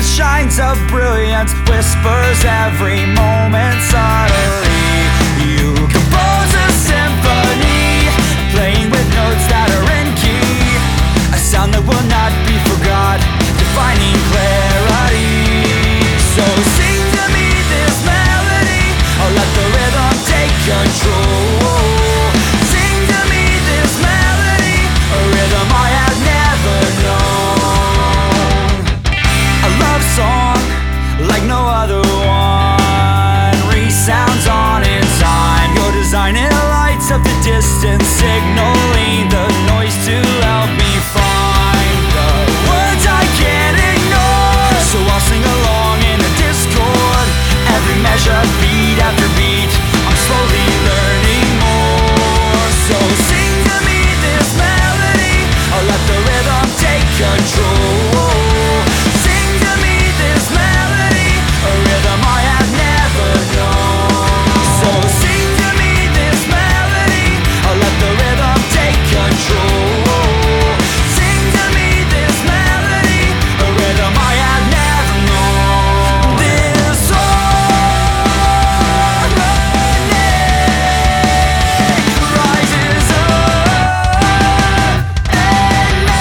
shines of brilliance, whispers every moment subtly. You compose a symphony, playing with notes that are in key, a sound that will not be forgot, defining clarity. So sing to me this melody, or let the rhythm take control. Sing to me this melody, a rhythm I have never known. A love song like no other one resounds on in time. Your design and lights up the distance, signaling the noise to help me find the words I can't ignore. So I'll sing along in a discord, every measure, beat after beat, I'm slowly learning more. So sing to me this melody, or let the rhythm take control. Sing to me this melody, a rhythm I have never known. So sing to me this melody, or let the rhythm take control. Sing to me this melody, a rhythm I have never known. This harmony rises up in me.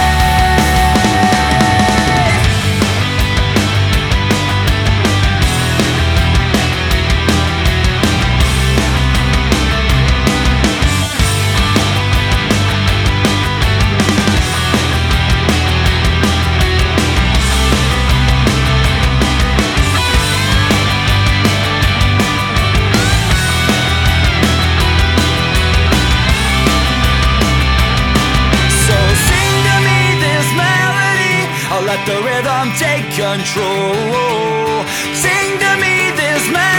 So sing to me this melody, I'll let the rhythm take control. Sing to me this melody,